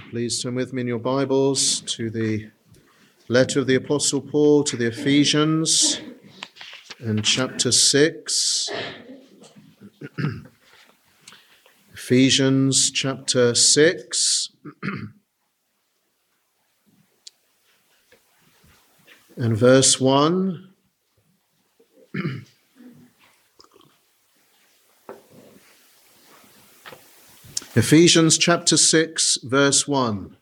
Please turn with me in your Bibles to the letter of the Apostle Paul to the Ephesians and chapter 6. Ephesians chapter 6 and verse 1. Ephesians chapter 6, verse 1.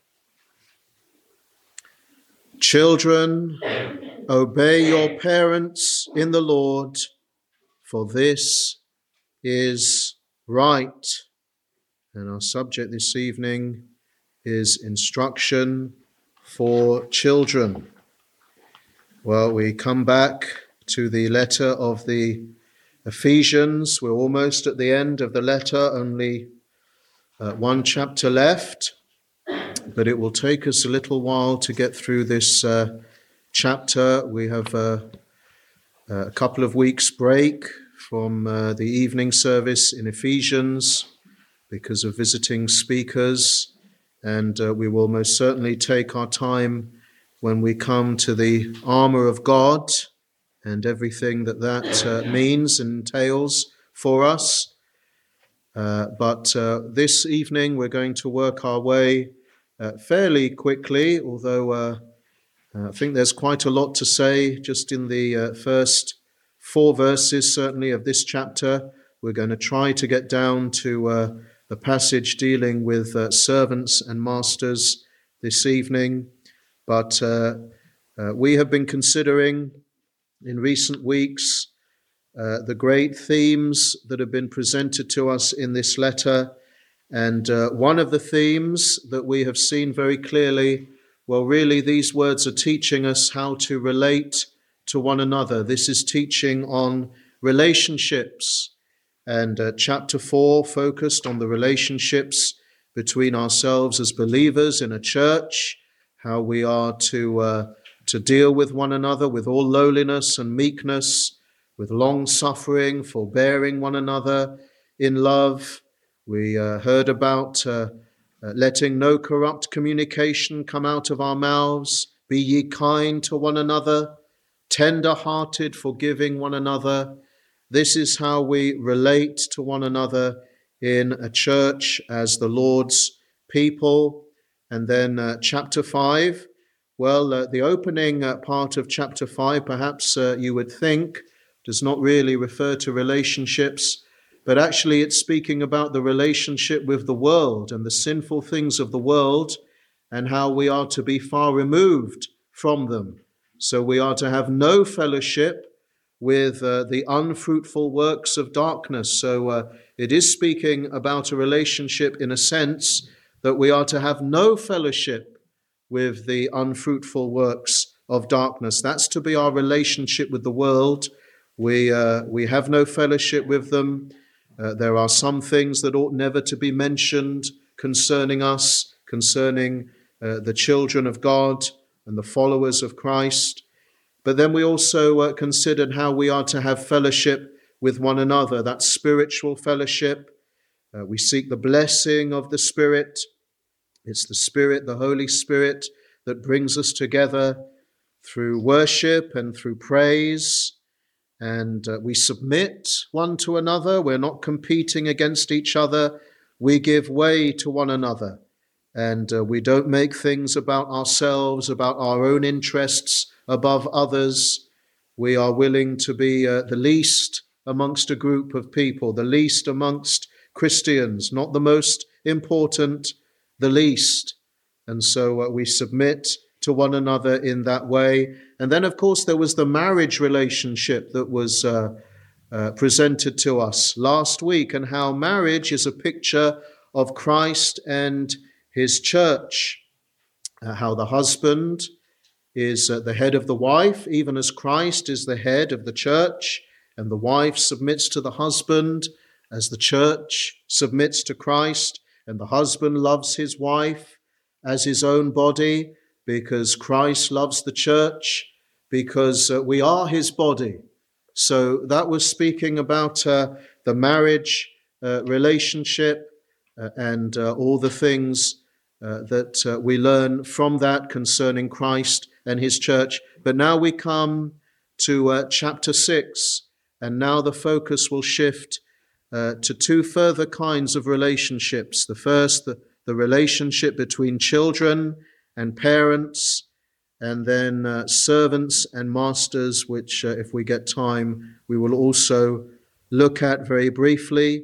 Children, obey your parents in the Lord, for this is right. And our subject this evening is instruction for children. Well, we come back to the letter of the Ephesians. We're almost at the end of the letter, only one chapter left, but it will take us a little while to get through this chapter. We have a couple of weeks break from the evening service in Ephesians because of visiting speakers, and we will most certainly take our time when we come to the armor of God and everything that means and entails for us. But this evening we're going to work our way fairly quickly, although I think there's quite a lot to say just in the first 4 verses, certainly, of this chapter. We're going to try to get down to the passage dealing with servants and masters this evening. But we have been considering in recent weeks the great themes that have been presented to us in this letter. And one of the themes that we have seen very clearly, well, really these words are teaching us how to relate to one another. This is teaching on relationships. And chapter 4 focused on the relationships between ourselves as believers in a church, how we are to deal with one another with all lowliness and meekness, with long suffering, forbearing one another in love. We heard about letting no corrupt communication come out of our mouths. Be ye kind to one another, tender-hearted, forgiving one another. This is how we relate to one another in a church as the Lord's people. And then chapter 5, well, the opening part of chapter 5, perhaps you would think, does not really refer to relationships, but actually it's speaking about the relationship with the world and the sinful things of the world and how we are to be far removed from them. So we are to have no fellowship with the unfruitful works of darkness. So it is speaking about a relationship in a sense that we are to have no fellowship with the unfruitful works of darkness. That's to be our relationship with the world. We have no fellowship with them. There are some things that ought never to be mentioned concerning us, concerning the children of God and the followers of Christ. But then we also considered how we are to have fellowship with one another, that spiritual fellowship. We seek the blessing of the Spirit. It's the Spirit, the Holy Spirit, that brings us together through worship and through praise. And we submit one to another. We're not competing against each other. We give way to one another. And we don't make things about ourselves, about our own interests above others. We are willing to be the least amongst a group of people, the least amongst Christians, not the most important, the least. And so we submit to one another in that way. And then, of course, there was the marriage relationship that was presented to us last week, and how marriage is a picture of Christ and his church, how the husband is the head of the wife, even as Christ is the head of the church, and the wife submits to the husband as the church submits to Christ, and the husband loves his wife as his own body, because Christ loves the church, because we are his body. So that was speaking about the marriage relationship and all the things that we learn from that concerning Christ and his church. But now we come to chapter 6, and now the focus will shift to two further kinds of relationships. The first, the relationship between children and parents, and then servants and masters, which if we get time, we will also look at very briefly.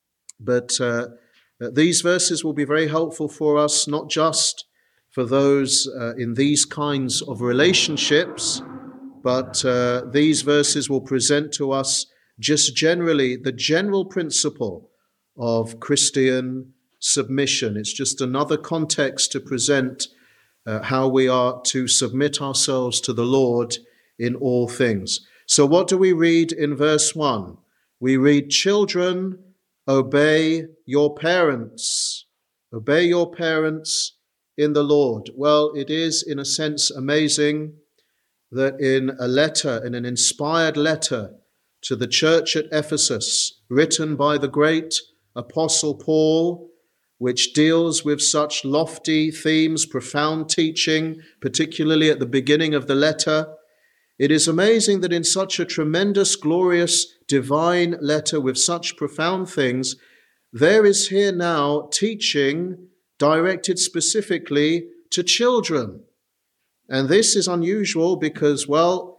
But these verses will be very helpful for us, not just for those in these kinds of relationships, but these verses will present to us just generally the general principle of Christian submission. It's just another context to present how we are to submit ourselves to the Lord in all things. So what do we read in verse 1? We read, "Children, obey your parents." Obey your parents in the Lord. Well, it is in a sense amazing that in a letter, in an inspired letter to the church at Ephesus, written by the great Apostle Paul, which deals with such lofty themes, profound teaching, particularly at the beginning of the letter, it is amazing that in such a tremendous, glorious, divine letter with such profound things, there is here now teaching directed specifically to children. And this is unusual because,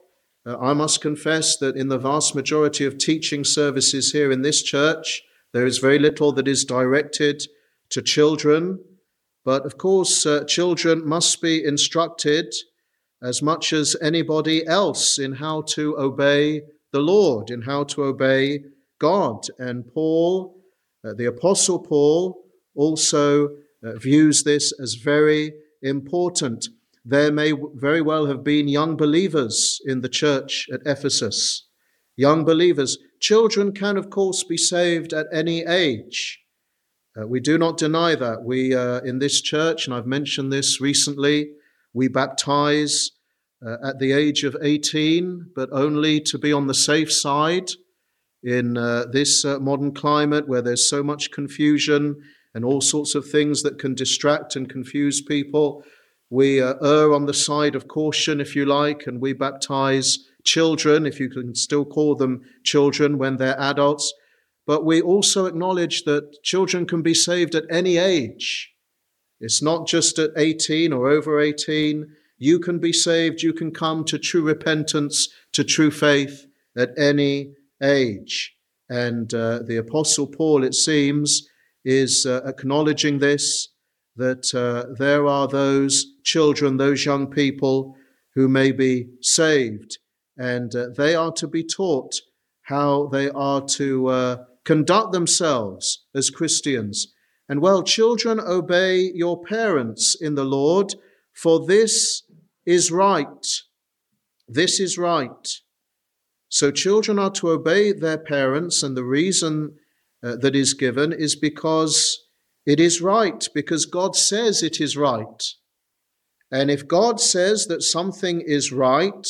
I must confess that in the vast majority of teaching services here in this church, there is very little that is directed to children. But of course, children must be instructed as much as anybody else in how to obey the Lord, in how to obey God. And Paul, the Apostle Paul, also views this as very important. There may very well have been young believers in the church at Ephesus. Young believers. Children can, of course, be saved at any age. We do not deny that. We, in this church, and I've mentioned this recently, we baptize at the age of 18, but only to be on the safe side in this modern climate where there's so much confusion and all sorts of things that can distract and confuse people. We err on the side of caution, if you like, and we baptize children, if you can still call them children when they're adults. But we also acknowledge that children can be saved at any age. It's not just at 18 or over 18. You can be saved, you can come to true repentance, to true faith at any age. And the Apostle Paul, it seems, is acknowledging this, that there are those children, those young people who may be saved, and they are to be taught how they are to conduct themselves as Christians. And children, obey your parents in the Lord, for this is right. This is right. So children are to obey their parents, and the reason that is given is because it is right, because God says it is right. And if God says that something is right,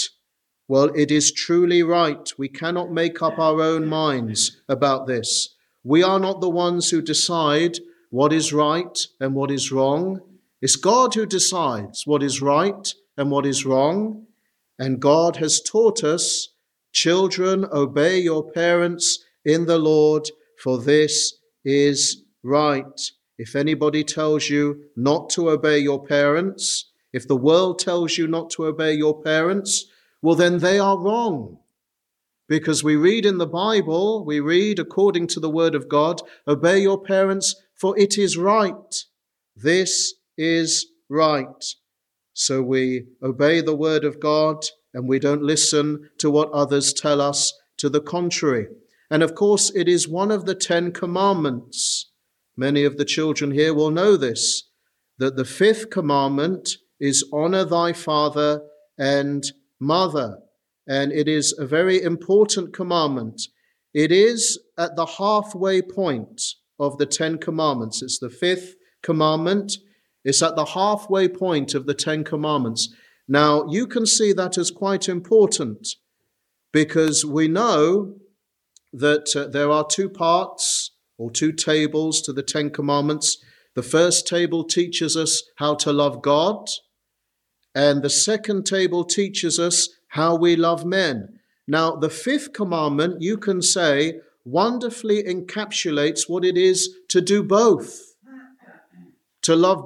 it is truly right. We cannot make up our own minds about this. We are not the ones who decide what is right and what is wrong. It's God who decides what is right and what is wrong. And God has taught us, children, obey your parents in the Lord, for this is right. If anybody tells you not to obey your parents, if the world tells you not to obey your parents, then they are wrong. Because we read in the Bible, we read according to the word of God, obey your parents, for it is right. This is right. So we obey the word of God, and we don't listen to what others tell us to the contrary. And of course, it is one of the 10 commandments. Many of the children here will know this, that the 5th commandment is honor thy father and mother. And it is a very important commandment. It is at the halfway point of the 10 commandments. It's the 5th commandment. It's at the halfway point of the 10 commandments. Now, you can see that as quite important, because we know that there are 2 parts or 2 tables to the 10 commandments. The first table teaches us how to love God, and the second table teaches us how we love men. Now, the fifth commandment, you can say, wonderfully encapsulates what it is to do both, to love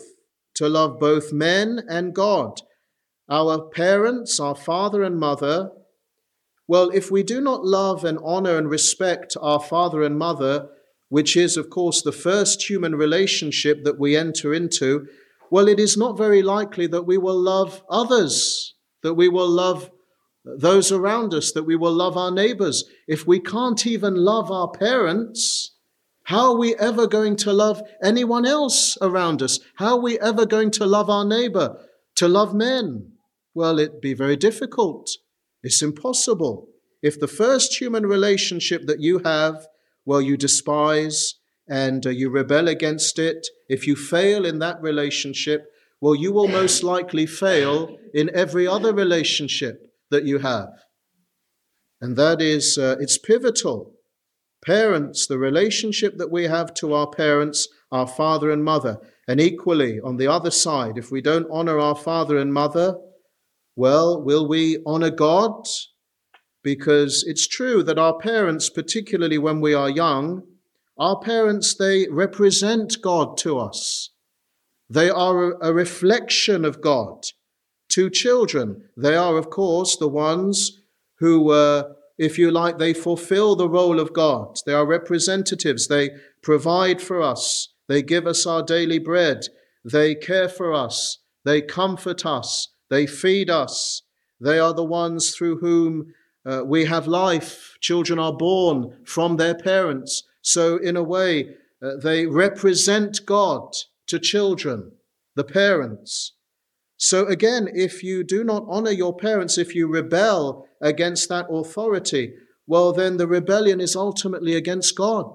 both men and God. Our parents, our father and mother, well, if we do not love and honor and respect our father and mother, which is, of course, the first human relationship that we enter into, well, it is not very likely that we will love others, that we will love those around us, that we will love our neighbors. If we can't even love our parents, how are we ever going to love anyone else around us? How are we ever going to love our neighbor, to love men? Well, it'd be very difficult. It's impossible. If the first human relationship that you have, well, you despise and you rebel against it, if you fail in that relationship, well, you will most likely fail in every other relationship that you have. And that is, it's pivotal. Parents, the relationship that we have to our parents, our father and mother. And equally, on the other side, if we don't honor our father and mother, well, will we honor God? Because it's true that our parents, particularly when we are young, our parents, they represent God to us. They are a reflection of God to children. They are, of course, the ones who, if you like, they fulfill the role of God. They are representatives. They provide for us. They give us our daily bread. They care for us. They comfort us. They feed us. They are the ones through whom we have life. Children are born from their parents. So in a way, they represent God to children, the parents. So again, if you do not honor your parents, if you rebel against that authority, well, then the rebellion is ultimately against God.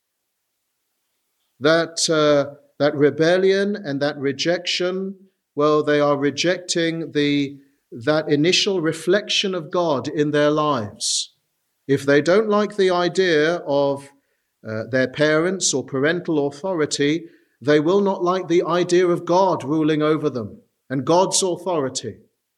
That rebellion and that rejection, well, they are rejecting that initial reflection of God in their lives. If they don't like the idea of their parents or parental authority, they will not like the idea of God ruling over them and God's authority.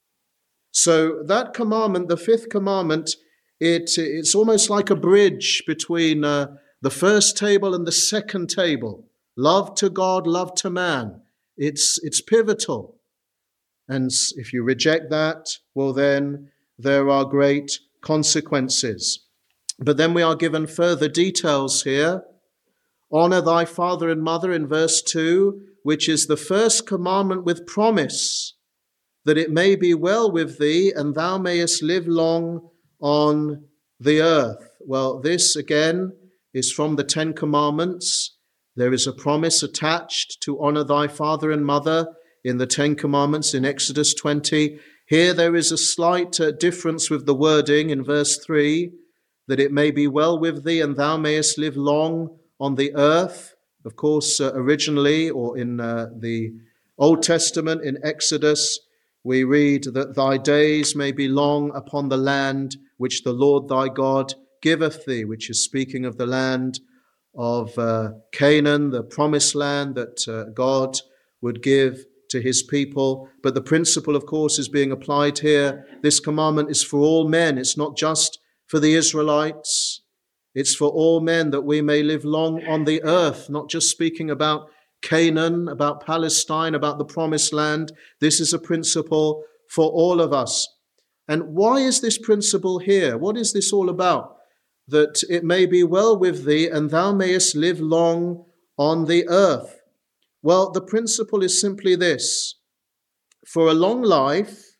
So that commandment, the fifth commandment, it's almost like a bridge between the first table and the second table. Love to God, love to man. It's pivotal. And if you reject that, well, then there are great consequences. But then we are given further details here. Honor thy father and mother in verse 2, which is the first commandment with promise, that it may be well with thee and thou mayest live long on the earth. Well, this again is from the Ten Commandments. There is a promise attached to honor thy father and mother in the Ten Commandments in Exodus 20. Here there is a slight difference with the wording in verse 3, that it may be well with thee and thou mayest live long on the earth. Of course, originally, or in the Old Testament, in Exodus, we read that thy days may be long upon the land which the Lord thy God giveth thee, which is speaking of the land of Canaan, the promised land that God would give to his people. But the principle, of course, is being applied here. This commandment is for all men. It's not just for the Israelites. It's for all men, that we may live long on the earth, not just speaking about Canaan, about Palestine, about the promised land. This is a principle for all of us. And why is this principle here? What is this all about? That it may be well with thee and thou mayest live long on the earth. Well, the principle is simply this. For a long life,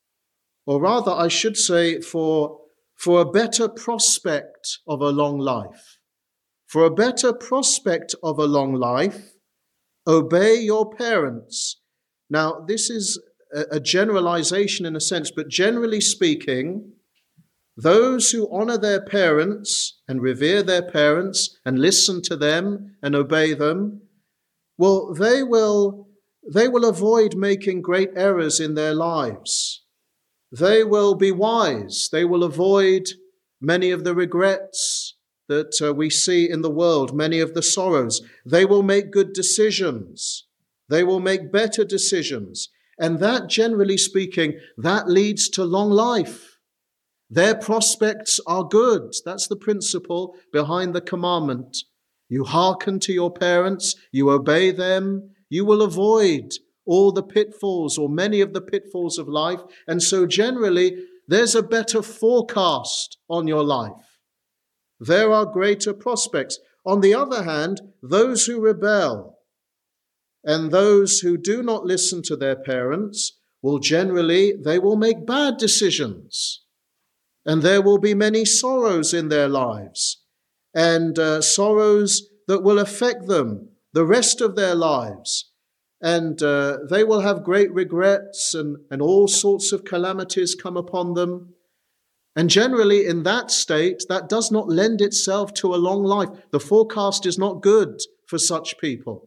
or rather I should say for a better prospect of a long life, for a better prospect of a long life, obey your parents. Now, this is a generalization in a sense, but generally speaking, those who honor their parents and revere their parents and listen to them and obey them, well, they will avoid making great errors in their lives. They will be wise. They will avoid many of the regrets that we see in the world, many of the sorrows. They will make good decisions. They will make better decisions. And that, generally speaking, that leads to long life. Their prospects are good. That's the principle behind the commandment. You hearken to your parents, you obey them, you will avoid all the pitfalls or many of the pitfalls of life. And so generally, there's a better forecast on your life. There are greater prospects. On the other hand, those who rebel and those who do not listen to their parents will generally, they will make bad decisions. And there will be many sorrows in their lives, and sorrows that will affect them the rest of their lives. And they will have great regrets and all sorts of calamities come upon them. And generally in that state, that does not lend itself to a long life. The forecast is not good for such people.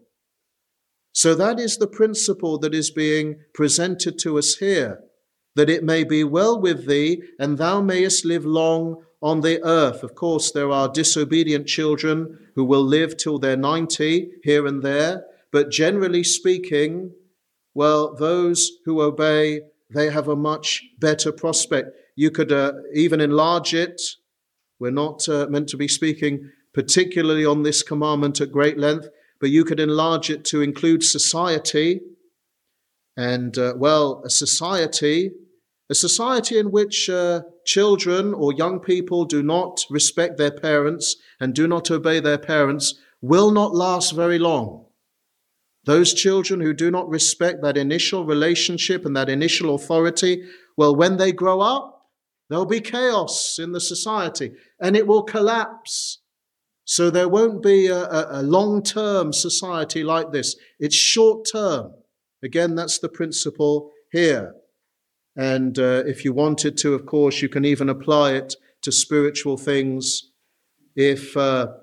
So that is the principle that is being presented to us here, that it may be well with thee, and thou mayest live long on the earth. Of course, there are disobedient children who will live till they're 90 here and there, but generally speaking, well, those who obey, they have a much better prospect. You could even enlarge it. We're not meant to be speaking particularly on this commandment at great length, but you could enlarge it to include society. And, a society in which children or young people do not respect their parents and do not obey their parents will not last very long. Those children who do not respect that initial relationship and that initial authority, well, when they grow up, there'll be chaos in the society and it will collapse. So there won't be a long-term society like this. It's short-term. Again, that's the principle here. And if you wanted to, of course, you can even apply it to spiritual things. If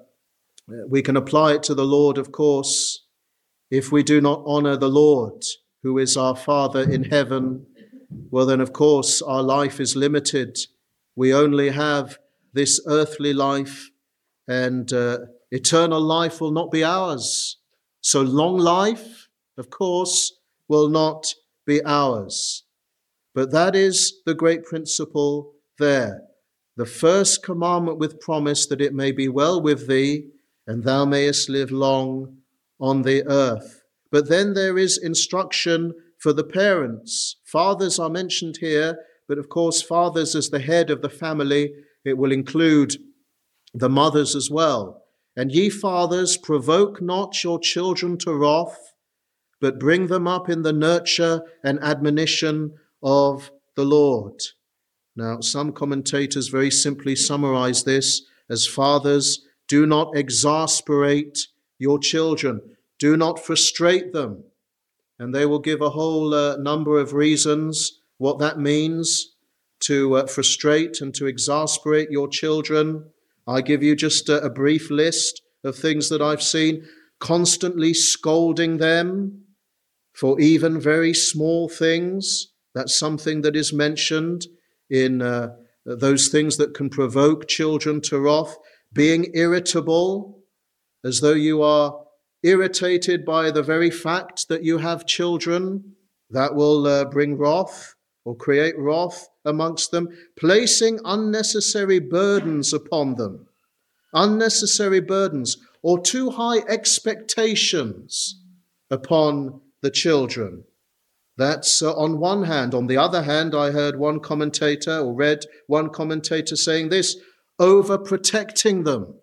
we can apply it to the Lord, of course, if we do not honor the Lord, who is our Father in heaven, well then, of course, our life is limited. We only have this earthly life, and eternal life will not be ours. So long life, of course, will not be ours. But that is the great principle there. The first commandment with promise that it may be well with thee, and thou mayest live long on the earth. But then there is instruction for the parents. Fathers are mentioned here, but of course fathers as the head of the family, it will include the mothers as well. And ye fathers, provoke not your children to wrath, but bring them up in the nurture and admonition of the Lord. Now, some commentators very simply summarize this as, fathers, do not exasperate your children. Do not frustrate them. And they will give a whole number of reasons what that means, to frustrate and to exasperate your children. I give you just a brief list of things that I've seen. Constantly scolding them for even very small things. That's something that is mentioned in those things that can provoke children to wrath. Being irritable, as though you are irritated by the very fact that you have children, that will bring wrath or create wrath amongst them. Placing unnecessary burdens upon them, unnecessary burdens, or too high expectations upon the children. That's on one hand. On the other hand, I heard one commentator or read one commentator saying this, overprotecting them,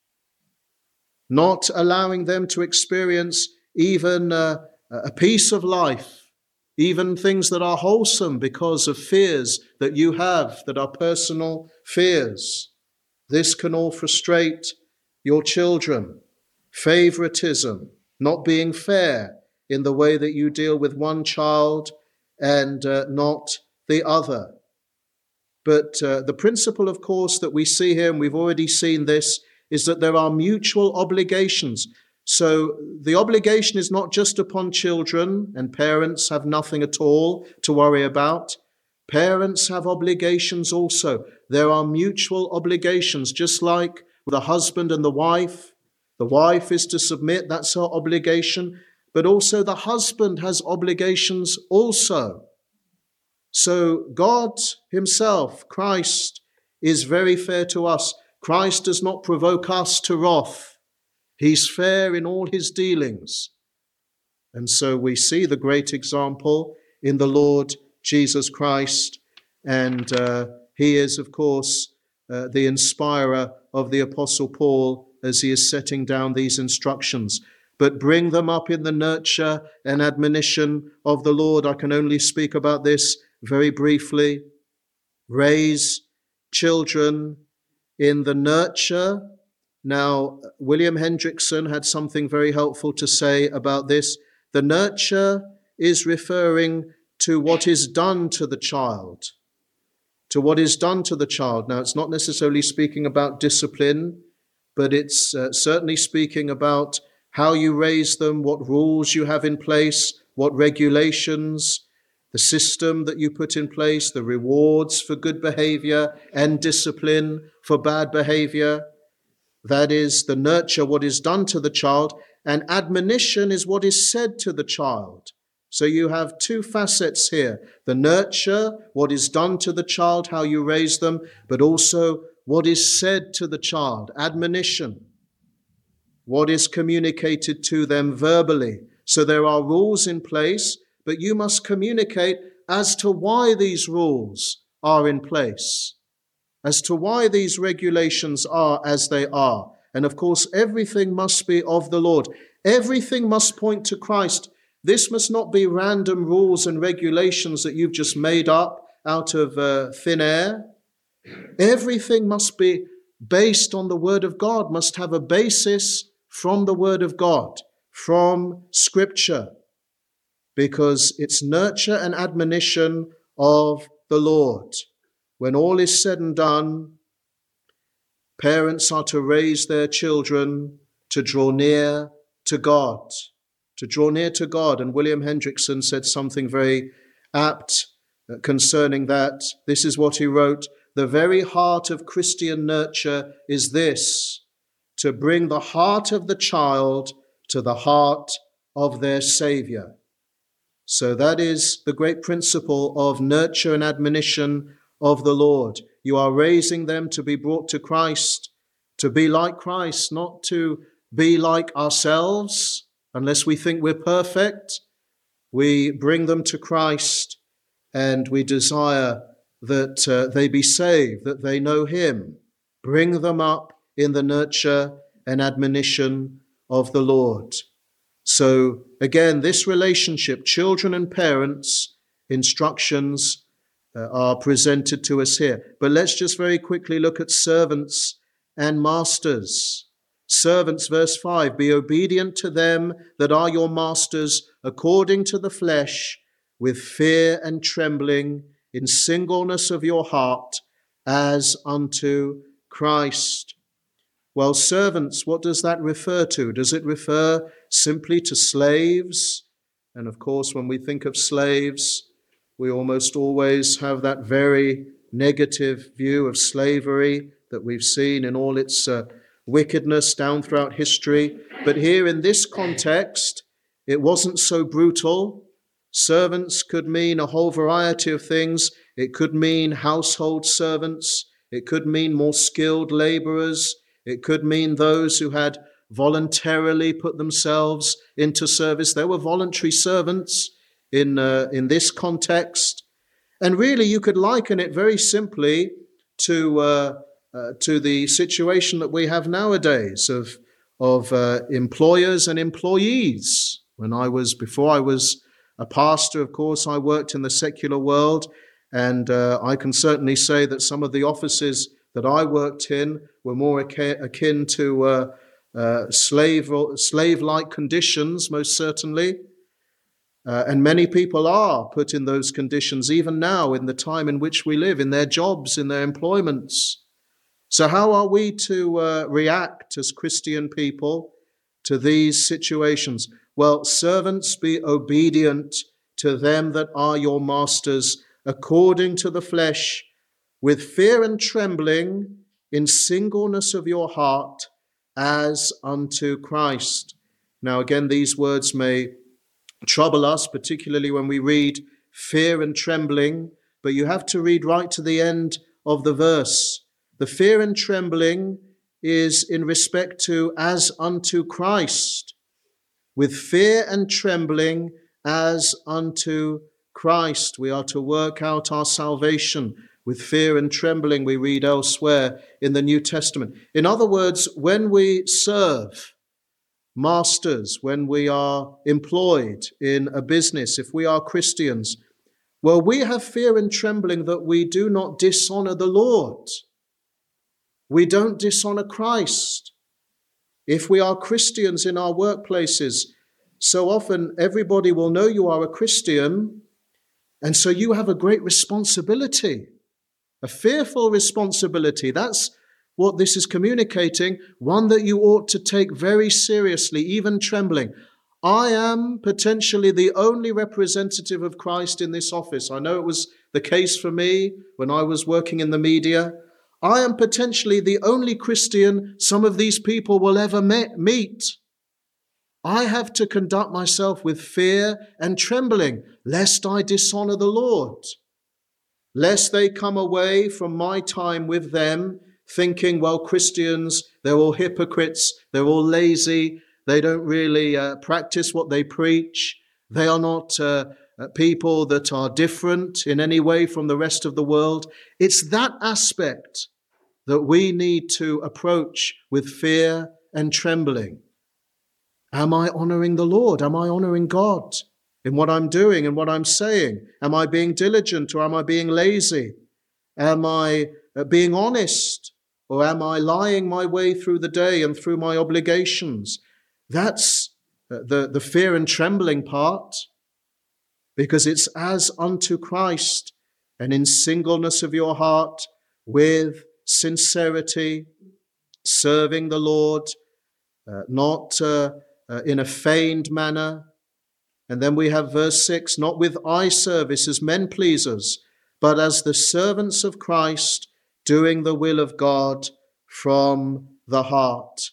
not allowing them to experience even a piece of life, even things that are wholesome because of fears that you have that are personal fears. This can all frustrate your children. Favoritism, not being fair in the way that you deal with one child and not the other. But the principle, of course, that we see here, and we've already seen this, is that there are mutual obligations. So the obligation is not just upon children, and parents have nothing at all to worry about. Parents have obligations also. There are mutual obligations, just like the husband and the wife. The wife is to submit, that's her obligation, but also the husband has obligations also. So God himself, Christ, is very fair to us. Christ does not provoke us to wrath. He's fair in all his dealings. And so we see the great example in the Lord Jesus Christ, and he is, of course, the inspirer of the Apostle Paul as he is setting down these instructions. But bring them up in the nurture and admonition of the Lord. I can only speak about this very briefly. Raise children in the nurture. Now, William Hendrickson had something very helpful to say about this. The nurture is referring to what is done to the child. To what is done to the child. Now, it's not necessarily speaking about discipline, but it's certainly speaking about how you raise them, what rules you have in place, what regulations, the system that you put in place, the rewards for good behavior and discipline for bad behavior. That is the nurture, what is done to the child, and admonition is what is said to the child. So you have two facets here. The nurture, what is done to the child, how you raise them, but also what is said to the child, admonition, what is communicated to them verbally. So there are rules in place, but you must communicate as to why these rules are in place, as to why these regulations are as they are. And of course, everything must be of the Lord. Everything must point to Christ. This must not be random rules and regulations that you've just made up out of thin air. Everything must be based on the Word of God, must have a basis from the Word of God, from Scripture, because it's nurture and admonition of the Lord. When all is said and done, parents are to raise their children to draw near to God, to draw near to God. And William Hendrickson said something very apt concerning that. This is what he wrote: the very heart of Christian nurture is this, to bring the heart of the child to the heart of their Saviour. So that is the great principle of nurture and admonition of the Lord. You are raising them to be brought to Christ, to be like Christ, not to be like ourselves. Unless we think we're perfect, we bring them to Christ and we desire that they be saved, that they know him. Bring them up in the nurture and admonition of the Lord. So again, this relationship, children and parents, instructions are presented to us here. But let's just very quickly look at servants and masters. Servants, verse 5, be obedient to them that are your masters according to the flesh, with fear and trembling, in singleness of your heart, as unto Christ. Well, servants, what does that refer to? Does it refer simply to slaves? And of course, when we think of slaves, we almost always have that very negative view of slavery that we've seen in all its wickedness down throughout history. But here in this context, it wasn't so brutal. Servants could mean a whole variety of things. It could mean household servants. It could mean more skilled laborers. It could mean those who had voluntarily put themselves into service. There were voluntary servants in this context. And really, you could liken it very simply to the situation that we have nowadays of employers and employees. Before I was a pastor, of course, I worked in the secular world, and I can certainly say that some of the offices that I worked in were more akin to slave-like conditions, most certainly. And many people are put in those conditions, even now in the time in which we live, in their jobs, in their employments. So how are we to react as Christian people to these situations? Well, servants, be obedient to them that are your masters, according to the flesh, with fear and trembling, in singleness of your heart as unto Christ. Now again, these words may trouble us, particularly when we read fear and trembling, but you have to read right to the end of the verse. The fear and trembling is in respect to as unto Christ. With fear and trembling as unto Christ. We are to work out our salvation with fear and trembling, we read elsewhere in the New Testament. In other words, when we serve masters, when we are employed in a business, if we are Christians, well, we have fear and trembling that we do not dishonor the Lord. We don't dishonor Christ. If we are Christians in our workplaces, so often everybody will know you are a Christian, and so you have a great responsibility, a fearful responsibility. That's what this is communicating, one that you ought to take very seriously, even trembling. I am potentially the only representative of Christ in this office. I know it was the case for me when I was working in the media. I am potentially the only Christian some of these people will ever meet. I have to conduct myself with fear and trembling, lest I dishonor the Lord, lest they come away from my time with them thinking, well, Christians, they're all hypocrites, they're all lazy, they don't really practice what they preach, they are not people that are different in any way from the rest of the world. It's that aspect that we need to approach with fear and trembling. Am I honoring the Lord? Am I honoring God in what I'm doing and what I'm saying? Am I being diligent or am I being lazy? Am I being honest or am I lying my way through the day and through my obligations? That's the fear and trembling part, because it's as unto Christ, and in singleness of your heart, with sincerity, serving the Lord, not in a feigned manner. And then we have verse 6, not with eye service as men pleasers, but as the servants of Christ, doing the will of God from the heart.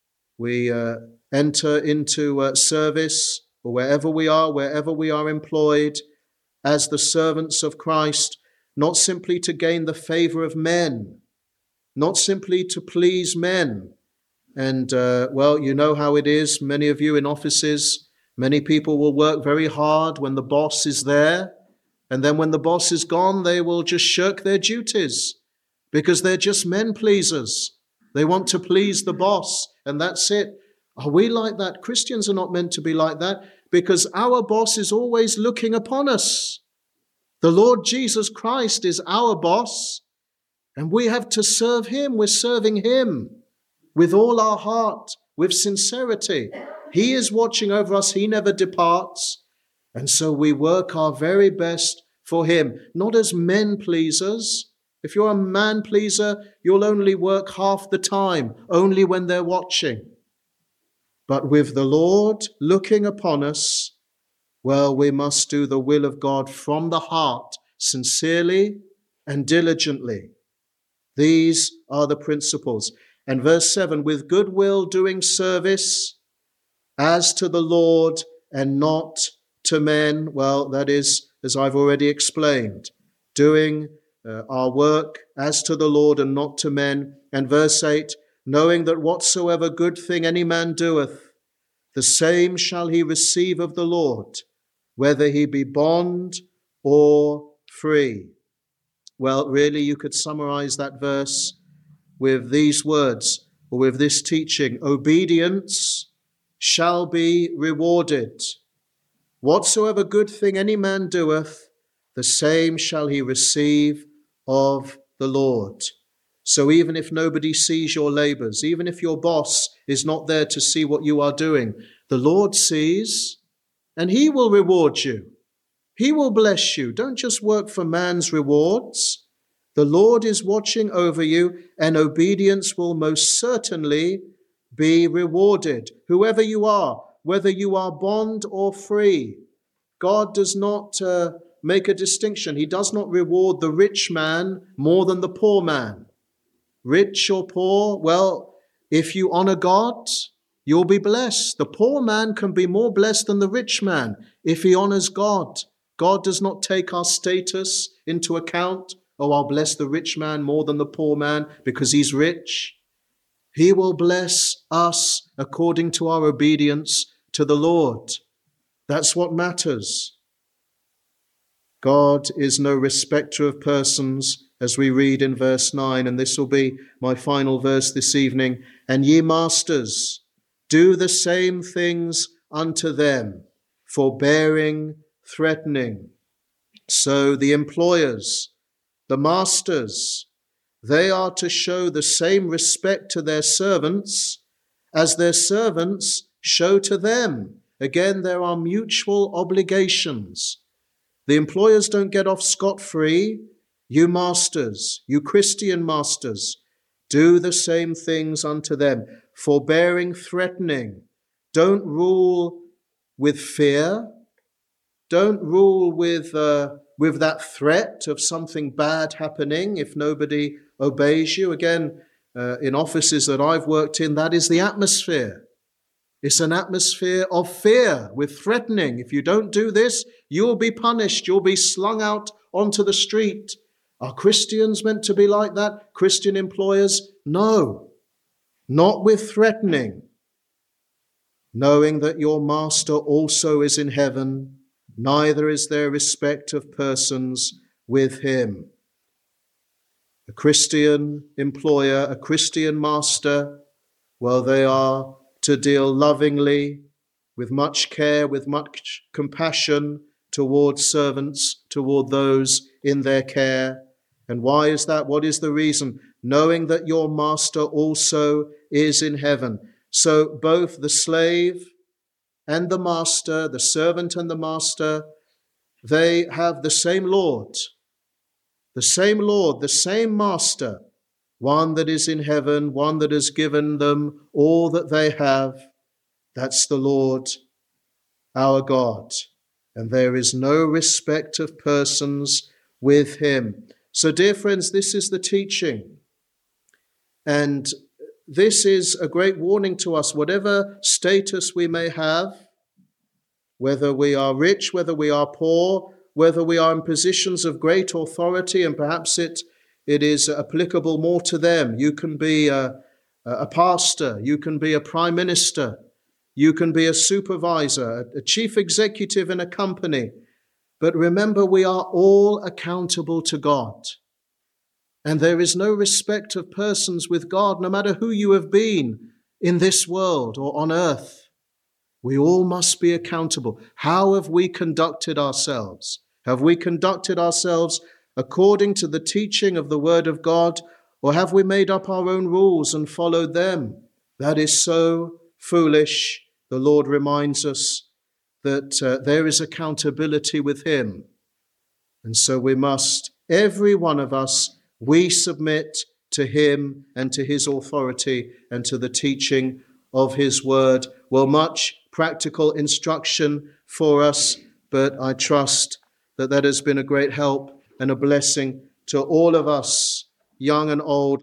We enter into service, or wherever we are employed, as the servants of Christ, not simply to gain the favor of men, not simply to please men. And, well, you know how it is. Many of you in offices, many people will work very hard when the boss is there. And then when the boss is gone, they will just shirk their duties because they're just men pleasers. They want to please the boss, and that's it. Are we like that? Christians are not meant to be like that, because our boss is always looking upon us. The Lord Jesus Christ is our boss, and we have to serve him. We're serving him with all our heart, with sincerity. He is watching over us. He never departs. And so we work our very best for him, not as men pleasers. If you're a man pleaser, you'll only work half the time, only when they're watching. But with the Lord looking upon us, well, we must do the will of God from the heart, sincerely and diligently. These are the principles. And verse 7, with good will doing service as to the Lord and not to men. Well, that is, as I've already explained, doing our work as to the Lord and not to men. And verse 8, knowing that whatsoever good thing any man doeth, the same shall he receive of the Lord, whether he be bond or free. Well, really, you could summarize that verse with these words, or with this teaching: obedience shall be rewarded. Whatsoever good thing any man doeth, the same shall he receive of the Lord. So even if nobody sees your labors, even if your boss is not there to see what you are doing, the Lord sees, and he will reward you. He will bless you. Don't just work for man's rewards. The Lord is watching over you, and obedience will most certainly be rewarded. Whoever you are, whether you are bond or free, God does not make a distinction. He does not reward the rich man more than the poor man. rich or poor, well, if you honor God, you'll be blessed. The poor man can be more blessed than the rich man if he honors God. God does not take our status into account. Oh, I'll bless the rich man more than the poor man because he's rich. He will bless us according to our obedience to the Lord. That's what matters. God is no respecter of persons, as we read in verse 9, and this will be my final verse this evening. And ye masters, do the same things unto them, forbearing, threatening. So the employers, the masters, they are to show the same respect to their servants as their servants show to them. Again, there are mutual obligations. The employers don't get off scot-free. You masters, you Christian masters, do the same things unto them, forbearing, threatening. Don't rule with fear. Don't rule with that threat of something bad happening if nobody obeys you. Again, in offices that I've worked in, that is the atmosphere. It's an atmosphere of fear with threatening. If you don't do this, you'll be punished. You'll be slung out onto the street. Are Christians meant to be like that? Christian employers? No, not with threatening. Knowing that your master also is in heaven, neither is there respect of persons with him. A Christian employer, a Christian master, well, they are to deal lovingly, with much care, with much compassion towards servants, toward those in their care. And why is that? What is the reason? Knowing that your master also is in heaven. So both the slave and the master, the servant and the master, they have the same Lord, the same master, one that is in heaven, one that has given them all that they have. That's the Lord, our God. And there is no respect of persons with him. So, dear friends, this is the teaching. And this is a great warning to us. Whatever status we may have, whether we are rich, whether we are poor, whether we are in positions of great authority, and perhaps it is applicable more to them. You can be a pastor, you can be a prime minister, you can be a supervisor, a chief executive in a company. But remember, we are all accountable to God. And there is no respect of persons with God, no matter who you have been in this world or on earth. We all must be accountable. How have we conducted ourselves? Have we conducted ourselves according to the teaching of the Word of God, or have we made up our own rules and followed them? That is so foolish. The Lord reminds us that there is accountability with him. And so we must, every one of us, we submit to him and to his authority and to the teaching of his word. Well, much practical instruction for us, but I trust that has been a great help and a blessing to all of us, young and old.